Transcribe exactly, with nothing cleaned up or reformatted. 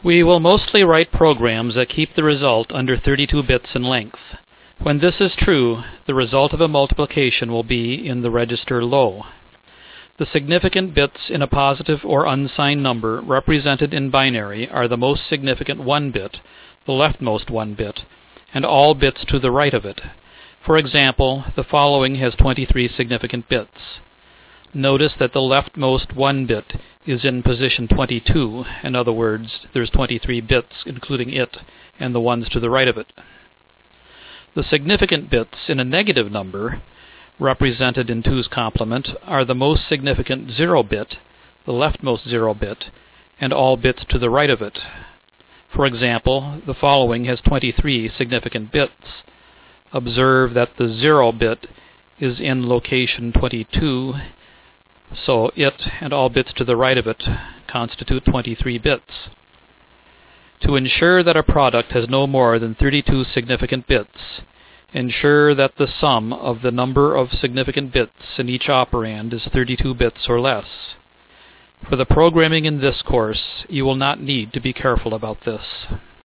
We will mostly write programs that keep the result under thirty-two bits in length. When this is true, the result of a multiplication will be in the register low. The significant bits in a positive or unsigned number represented in binary are the most significant one bit, the leftmost one bit, and all bits to the right of it. For example, the following has twenty-three significant bits. Notice that the leftmost one bit is in position twenty-two. In other words, there's twenty-three bits, including it, and the ones to the right of it. The significant bits in a negative number, represented in two's complement, are the most significant zero bit, the leftmost zero bit, and all bits to the right of it. For example, the following has twenty-three significant bits. Observe that the zero bit is in location twenty-two, so it and all bits to the right of it constitute twenty-three bits. To ensure that a product has no more than thirty-two significant bits, ensure that the sum of the number of significant bits in each operand is thirty-two bits or less. For the programming in this course, you will not need to be careful about this.